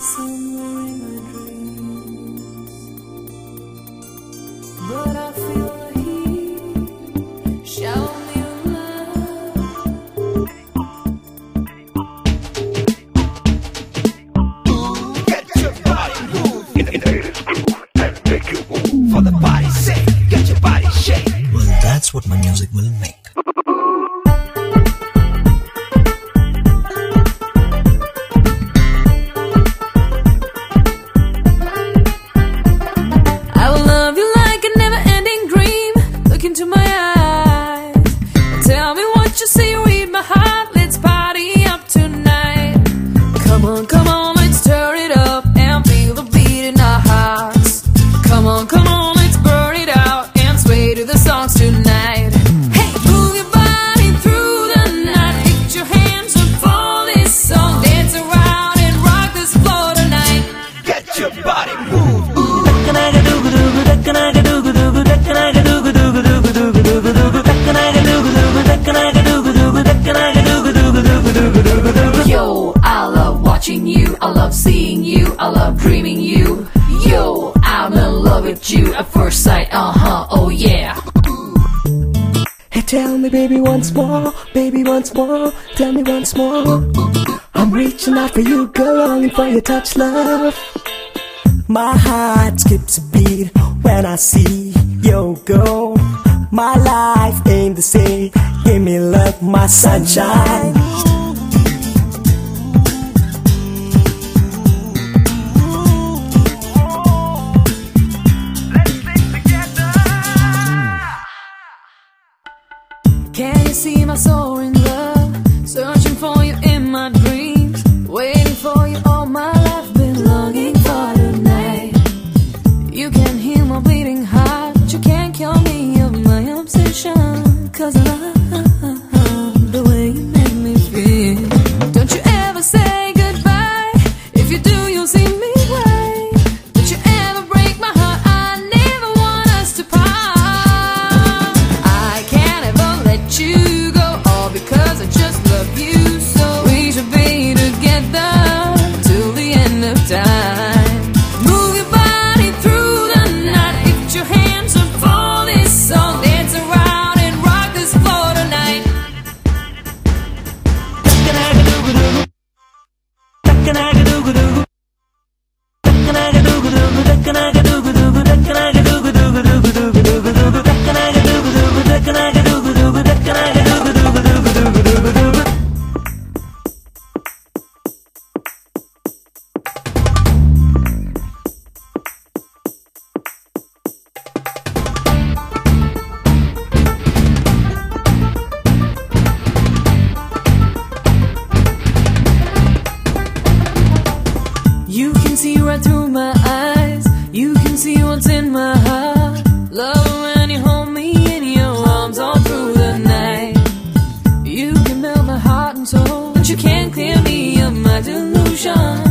somewhere in my dreams. But I feel the heat, shower me with love. Get your body moving in this groove and make you move. For the body's sake, get your body shake. Well, that's what my music will make. Into my eyes, tell me what you see, read my heart, let's party up tonight. Come on, let's turn it up and feel the beat in our hearts. Come on, let's burn it out and sway to the songs tonight. Hey, move your body through the night, lift your hands up for this song, dance around and rock this floor tonight. Get your body moved. Yo, I love watching you, I love seeing you, I love dreaming you. Yo, I'm in love with you at first sight, oh yeah. Hey, tell me baby once more, tell me once more. I'm reaching out for you, girl, longing for your touch, love. My heart skips a beat when I see you go. My life ain't the same, give me love, my sunshine. Can you see my soaring love? Searching for you in my dreams, waiting for you all my life, been longing for tonight. You can hear my beating heart, but you can't kill me of my obsession. Cause I love the way you make me feel. Don't you ever say goodbye, if you do you'll see me cry. Don't you ever break my heart, I never want us to part. I can't ever let you go, all because I just love you so. We should be together till the end of time. Move your body through the night, lift your hands up for this song, dance around and rock this floor tonight. You can see right through my eyes, you can see what's in my heart. Love when you hold me in your arms all through the night. You can melt my heart and soul, but you can't clear me of my delusion.